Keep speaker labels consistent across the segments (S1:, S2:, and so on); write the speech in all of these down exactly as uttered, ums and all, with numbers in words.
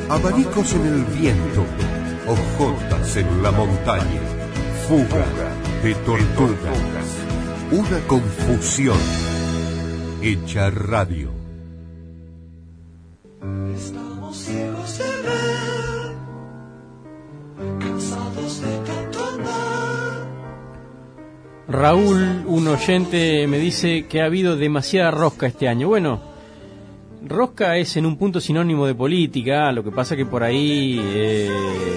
S1: abanicos en el viento, hojotas en la montaña, fuga de tortugas, una confusión hecha radio.
S2: Estamos ciegos de ver, cansados de tanto amar.
S3: Raúl, un oyente, me dice que ha habido demasiada rosca este año. Bueno, rosca es en un punto sinónimo de política, lo que pasa que por ahí eh,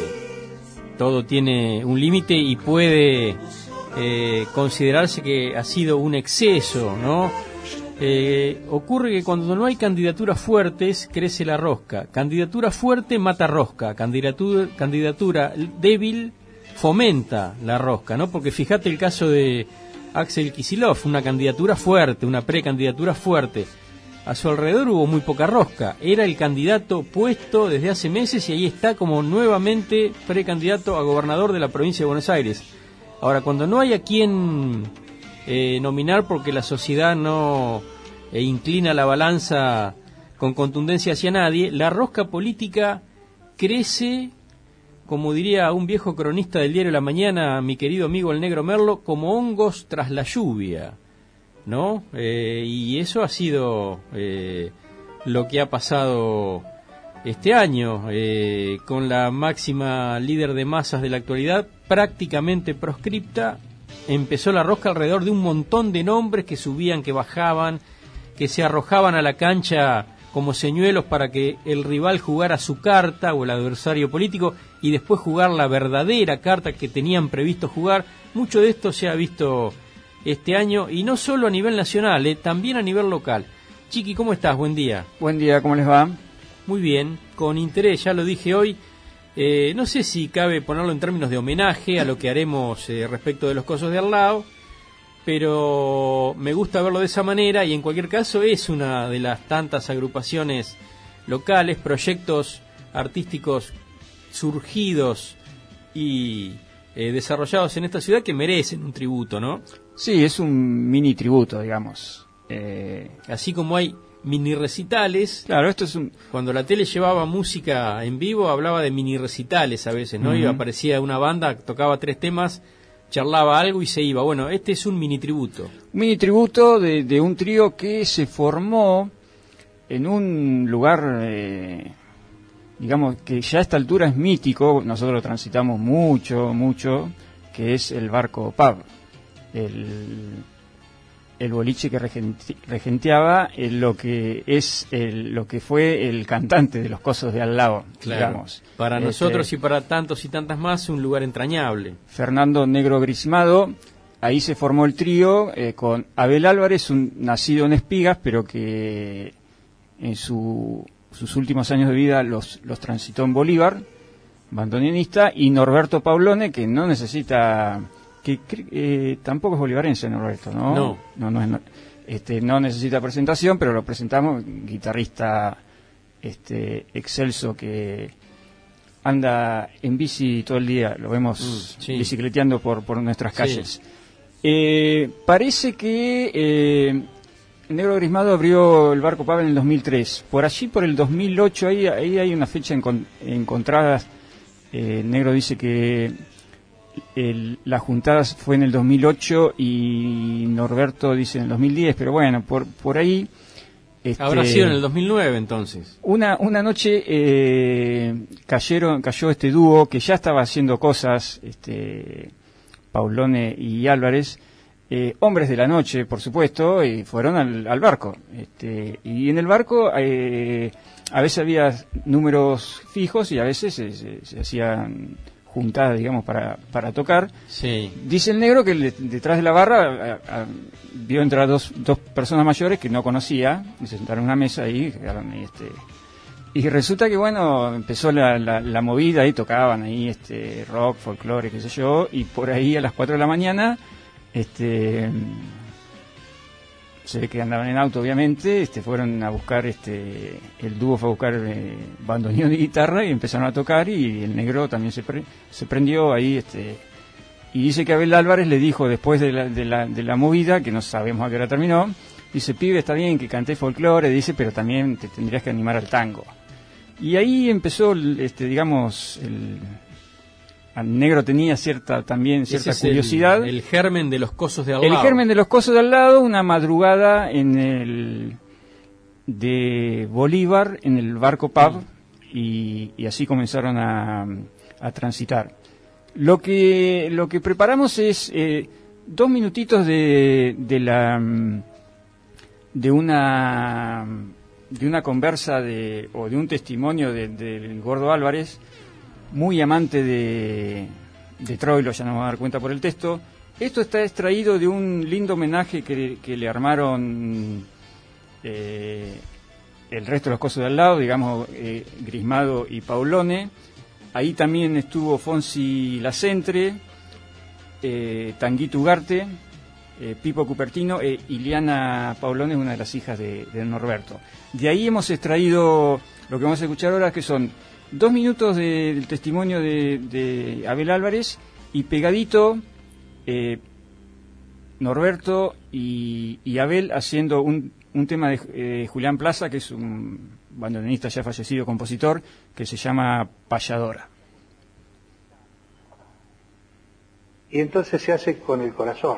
S3: todo tiene un límite y puede eh, considerarse que ha sido un exceso, ¿no? Eh, ocurre que cuando no hay candidaturas fuertes, crece la rosca. Candidatura fuerte mata rosca. Candidatura, candidatura débil fomenta la rosca, ¿no? Porque fíjate el caso de Axel Kicillof, una candidatura fuerte, una precandidatura fuerte. A su alrededor hubo muy poca rosca. Era el candidato puesto desde hace meses y ahí está como nuevamente precandidato a gobernador de la provincia de Buenos Aires. Ahora, cuando no hay a quien eh, nominar porque la sociedad no eh, inclina la balanza con contundencia hacia nadie, la rosca política crece, como diría un viejo cronista del diario La Mañana, mi querido amigo el Negro Merlo, como hongos tras la lluvia, ¿no? Eh, y eso ha sido eh, lo que ha pasado este año, eh, con la máxima líder de masas de la actualidad prácticamente proscripta. Empezó la rosca alrededor de un montón de nombres que subían, que bajaban, que se arrojaban a la cancha como señuelos para que el rival jugara su carta o el adversario político y después jugar la verdadera carta que tenían previsto jugar. Mucho de esto se ha visto este año y no solo a nivel nacional, eh, también a nivel local. Chiqui, ¿cómo estás? Buen día.
S4: Buen día, ¿cómo les va?
S3: Muy bien, con interés, ya lo dije hoy. Eh, no sé si cabe ponerlo en términos de homenaje a lo que haremos eh, respecto de los cosos de al lado, pero me gusta verlo de esa manera y en cualquier caso es una de las tantas agrupaciones locales, proyectos artísticos surgidos y eh, desarrollados en esta ciudad que merecen un tributo, ¿no?
S4: Sí, es un mini tributo, digamos. Eh...
S3: Así como hay mini recitales.
S4: Claro, esto es un...
S3: Cuando la tele llevaba música en vivo, hablaba de mini recitales a veces, ¿no? Uh-huh. Y aparecía una banda, tocaba tres temas, charlaba algo y se iba. Bueno, este es un mini tributo.
S4: Un mini tributo de, de un trío que se formó en un lugar, eh, digamos, que ya a esta altura es mítico, nosotros lo transitamos mucho, mucho, que es el Barco Pub. El, el boliche que regenti, regenteaba el, lo que es el, lo que fue el cantante de los cosos de al lado,
S3: claro,
S4: digamos.
S3: Para este, nosotros y para tantos y tantas más, un lugar entrañable.
S4: Fernando Negro Grismado, ahí se formó el trío eh, con Abel Álvarez, un nacido en Espigas, pero que en su, sus últimos años de vida los, los transitó en Bolívar, bandoneonista, y Norberto Paulone, que no necesita... que eh, tampoco es bolivarense Norberto, ¿no?
S3: No.
S4: No, no, es, no, este, no necesita presentación, pero lo presentamos, guitarrista este, excelso que anda en bici todo el día, lo vemos mm, sí. bicicleteando por, por nuestras calles. Sí. Eh, parece que eh, Negro Grismado abrió el Barco Pub en el dos mil tres, por allí por el dos mil ocho, ahí, ahí hay una fecha encon, encontrada, eh, Negro dice que El, la juntada fue en el dos mil ocho y Norberto dice en el dos mil diez, pero bueno, por por ahí... Este,
S3: habrá sido en el dos mil nueve entonces.
S4: Una una noche eh, cayeron cayó este dúo que ya estaba haciendo cosas, este Paulone y Álvarez, eh, hombres de la noche, por supuesto, y fueron al, al barco. Este, y en el barco eh, a veces había números fijos y a veces se, se, se hacían... juntadas, digamos, para, para tocar.
S3: Sí.
S4: Dice el Negro que le, detrás de la barra a, a, vio entrar dos, dos personas mayores que no conocía, y se sentaron a una mesa ahí, y, este, y resulta que, bueno, empezó la, la, la movida, ahí tocaban ahí este rock, folclore, qué sé yo, y por ahí a las cuatro de la mañana, este se ve que andaban en auto, obviamente, este fueron a buscar, este el dúo fue a buscar eh, bandoneón y guitarra y empezaron a tocar, y el Negro también se pre, se prendió ahí, este y dice que Abel Álvarez le dijo después de la, de la de la movida, que no sabemos a qué hora terminó, dice: pibe, está bien que canté folclore, dice, pero también te tendrías que animar al tango. Y ahí empezó, este, digamos, el, el negro tenía cierta también cierta
S3: Ese es
S4: curiosidad.
S3: El, el germen de los cosos de al
S4: El
S3: lado.
S4: germen de los cosos de al lado, una madrugada en el de Bolívar, en el Barco Pub, y, y así comenzaron a, a transitar. Lo que lo que preparamos es eh, dos minutitos de, de la de una de una conversa de o de un testimonio del de Gordo Álvarez, muy amante de de Troilo, ya nos vamos a dar cuenta por el texto. Esto está extraído de un lindo homenaje que, que le armaron eh, el resto de los cosos de al lado, digamos, eh, Grismado y Paulone. Ahí también estuvo Fonsi Lacentre, eh, Tanguito Ugarte, eh, Pipo Cupertino e Iliana Paulone, una de las hijas de, de Norberto. De ahí hemos extraído lo que vamos a escuchar ahora, que son dos minutos de, del testimonio de, de Abel Álvarez, y pegadito eh, Norberto y, y Abel haciendo un, un tema de eh, Julián Plaza, que es un bandoneonista ya fallecido, compositor, que se llama Payadora.
S5: Y entonces se hace con el corazón.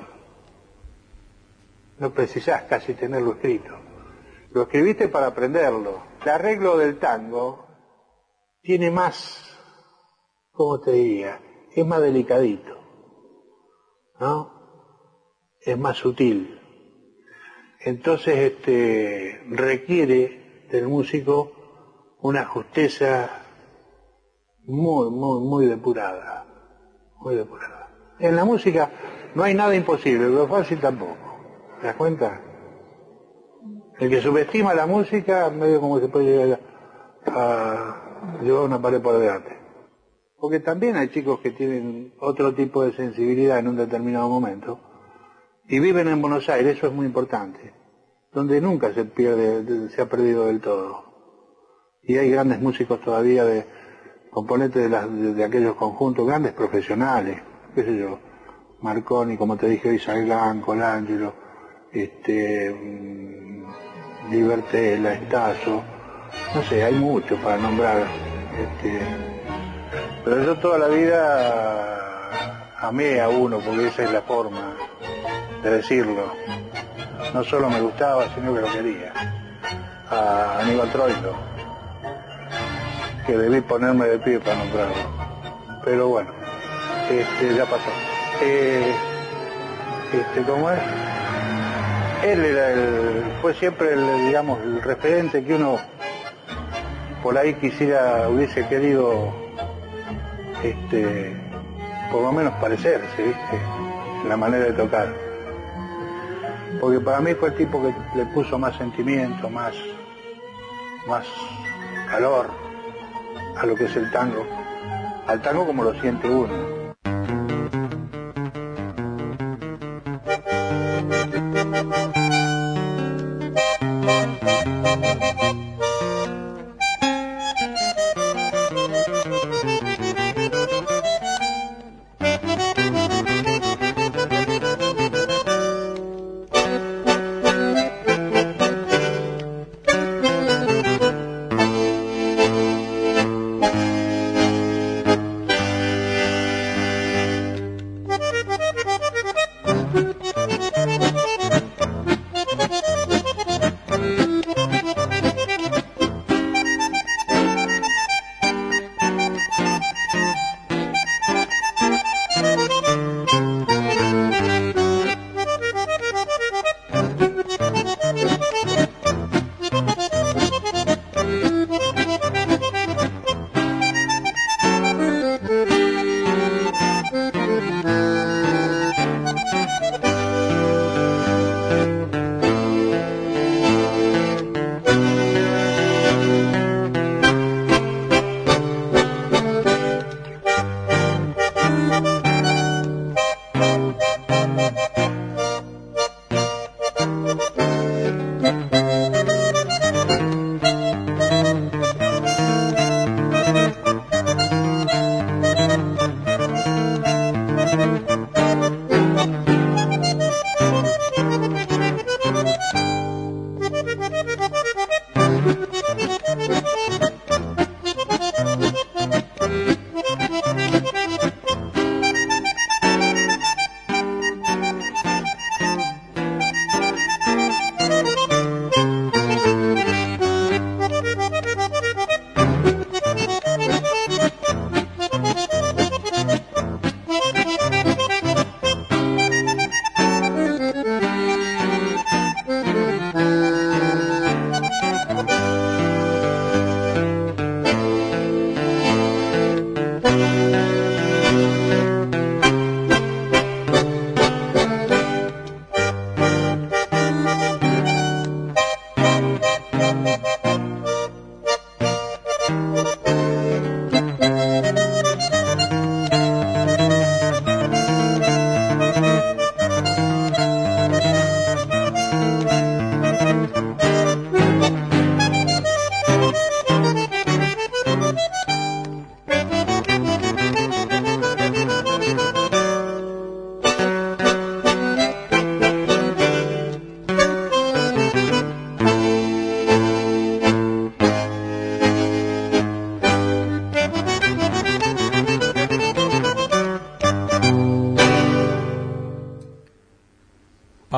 S5: No precisás casi tenerlo escrito. Lo escribiste para aprenderlo. El arreglo del tango tiene más, ¿cómo te diría? Es más delicadito, ¿no? Es más sutil. Entonces este requiere del músico una justeza muy, muy, muy depurada. Muy depurada. En la música no hay nada imposible, lo fácil tampoco. ¿Te das cuenta? El que subestima la música, medio como se puede llegar a, a llevar una pared por delante. Porque también hay chicos que tienen otro tipo de sensibilidad en un determinado momento y viven en Buenos Aires, eso es muy importante, donde nunca se pierde, se ha perdido del todo. Y hay grandes músicos todavía, de componentes de, las, de, de aquellos conjuntos, grandes profesionales, qué sé yo, Marconi, como te dije hoy, Salgán, Colangelo, este, mmm, Libertela, Estazo, no sé, hay muchos para nombrar, este, pero yo toda la vida amé a uno, porque esa es la forma de decirlo. No solo me gustaba, sino que lo quería. A Aníbal Troilo, que debí ponerme de pie para nombrarlo. Pero bueno, este, ya pasó. Eh, este, ¿cómo es? Él era el, fue siempre el, digamos, el referente que uno por ahí quisiera, hubiese querido, este, por lo menos parecerse, ¿viste? En la manera de tocar. Porque para mí fue el tipo que le puso más sentimiento, más, más calor a lo que es el tango, al tango como lo siente uno.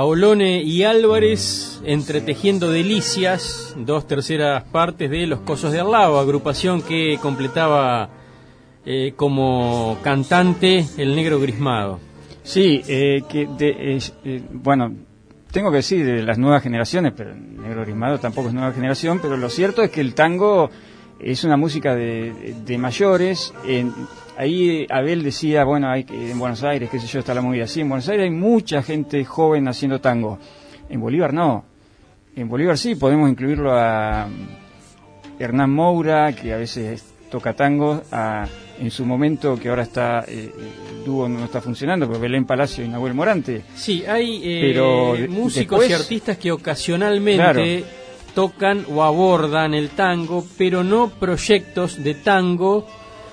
S3: Aolone y Álvarez entretejiendo delicias, dos terceras partes de Los Cosos de al lado, agrupación que completaba eh, como cantante el Negro Grismado.
S4: Sí, eh, que de, eh, eh, bueno, tengo que decir de las nuevas generaciones, pero el Negro Grismado tampoco es nueva generación, pero lo cierto es que el tango es una música de, de mayores. En, ahí Abel decía, bueno, hay que, en Buenos Aires, qué sé yo, está la movida así. En Buenos Aires hay mucha gente joven haciendo tango. En Bolívar no. En Bolívar sí, podemos incluirlo a Hernán Moura, que a veces toca tango, a, en su momento, que ahora está, eh, el dúo no está funcionando, pero Belén Palacio y Nahuel Morante.
S3: Sí, hay eh,
S4: pero
S3: músicos
S4: después,
S3: y artistas que ocasionalmente claro, tocan o abordan el tango, pero no proyectos de tango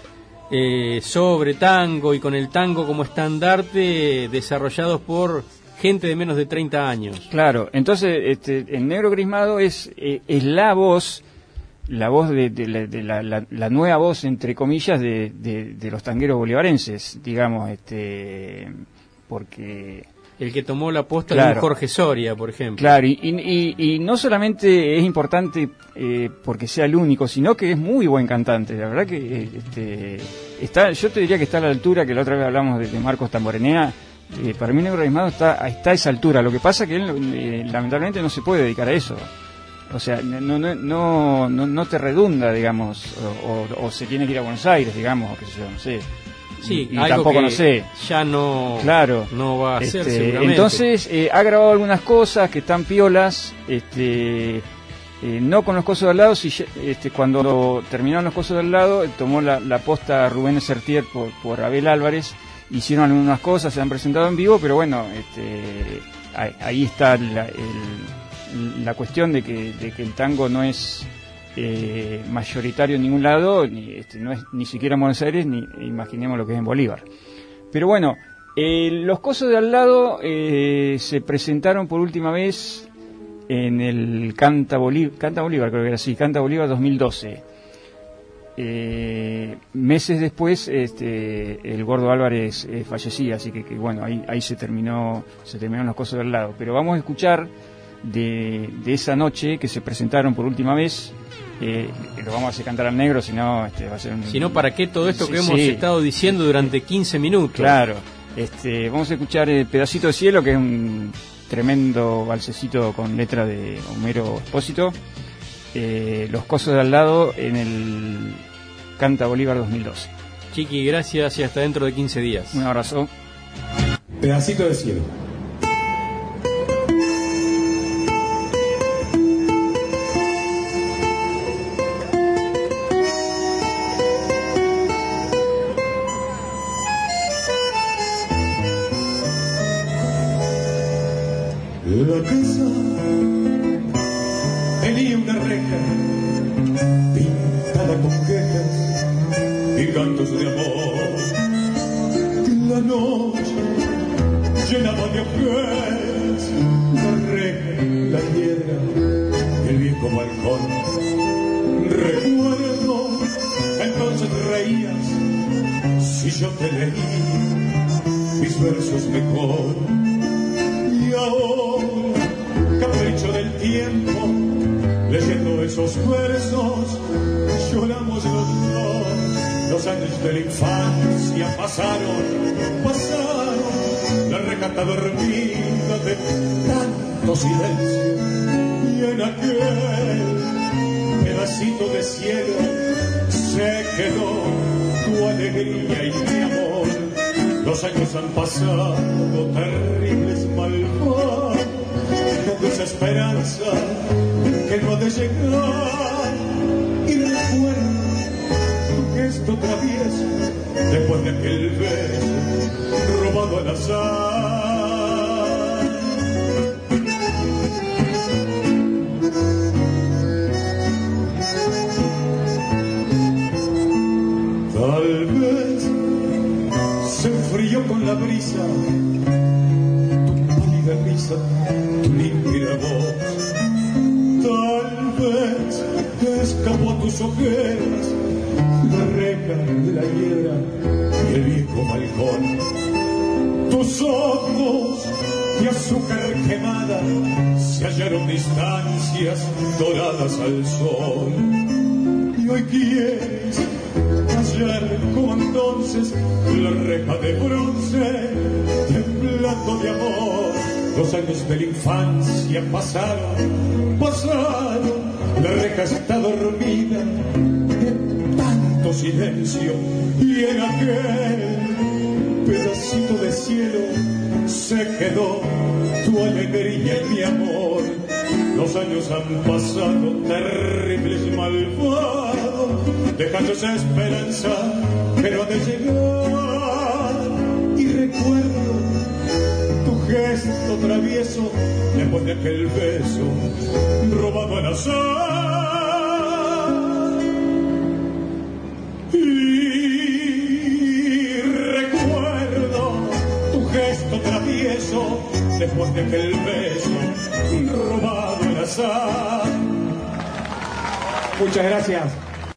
S3: eh, sobre tango y con el tango como estandarte desarrollados por gente de menos de treinta años.
S4: Claro, entonces este, el Negro Grismado es, eh, es la voz, la voz de, de, la, de la, la, la nueva voz, entre comillas, de, de, de los tangueros bolivarenses, digamos, este, porque...
S3: El que tomó la posta
S4: claro,
S3: de un Jorge Soria, por ejemplo.
S4: Claro, y, y, y no solamente es importante eh, porque sea el único, sino que es muy buen cantante. La verdad que este, está, yo te diría que está a la altura, que la otra vez hablamos de, de Marcos Tamborenea. Eh, para mí Negro Grismado está, está a esa altura. Lo que pasa es que él eh, lamentablemente no se puede dedicar a eso. O sea, no no no no, no te redunda, digamos, o, o, o se tiene que ir a Buenos Aires, digamos, o qué sé yo, no sé.
S3: Sí,
S4: y, y
S3: algo
S4: tampoco
S3: que
S4: no sé.
S3: Ya no,
S4: claro,
S3: no va a hacer
S4: este,
S3: seguramente.
S4: Entonces, eh, ha grabado algunas cosas que están piolas, este, eh, no con Los Cosos de al lado, si, este, cuando terminaron Los Cosos de al lado, tomó la, la posta Rubén Sertier por, por Abel Álvarez, hicieron algunas cosas, se han presentado en vivo, pero bueno, este, ahí, ahí está la, el, la cuestión de que, de que el tango no es... Eh, mayoritario en ningún lado, ni, este, no es ni siquiera en Buenos Aires, ni imaginemos lo que es en Bolívar. Pero bueno, eh, Los Cosos de al lado eh, se presentaron por última vez en el Canta Bolívar, Canta Bolívar creo que era así, Canta Bolívar dos mil doce. Eh, meses después este, el Gordo Álvarez eh, fallecía, así que, que bueno, ahí, ahí se terminó, se terminaron Los Cosos de al lado. Pero vamos a escuchar de, de esa noche que se presentaron por última vez. Eh, lo vamos a hacer cantar al negro, si no este, va a ser un...
S3: Si no, ¿para qué todo esto
S4: sí,
S3: que hemos
S4: sí.
S3: estado diciendo durante quince minutos?
S4: Claro, este, vamos a escuchar el Pedacito de Cielo, que es un tremendo balsecito con letra de Homero Expósito. Eh, Los Cosos de al lado en el Canta Bolívar dos mil doce.
S3: Chiqui, gracias y hasta dentro de quince días.
S4: Un abrazo.
S6: Pedacito de Cielo.
S2: La casa tenía una reja pintada con quejas y cantos de amor. La noche llenaba de objetos la reja, la piedra y el viejo balcón. Recuerdo, entonces reías si yo te leí mis versos mejor. Y ahora, capricho del tiempo, leyendo esos versos, lloramos los dos. Los años de la infancia pasaron, pasaron, la reja está dormida de tanto silencio. Y en aquel pedacito de cielo se quedó tu alegría y mi amor. Los años han pasado, terribles malvados, con esa esperanza que no ha de llegar. Y recuerdo tu gesto travieso, después de aquel beso robado al azar. Tal vez se enfrió con la brisa tu pálida risa, tu limpia voz. Tal vez te escapó a tus ojeras la reja de la hiedra y el viejo balcón. Tus ojos de azúcar quemada, se hallaron distancias doradas al sol. Y hoy quieres hallar como entonces la reja de bronce, temblando de amor. Los años de la infancia pasaron, pasaron, la reja está dormida de tanto silencio, y en aquel pedacito de cielo se quedó tu alegría y mi amor. Los años han pasado terribles y malvados, dejando esa esperanza que no ha de llegar. Y recuerdo tu gesto travieso después de aquel beso robado al azar. Y recuerdo tu gesto travieso después de aquel beso robado al azar.
S6: Muchas gracias.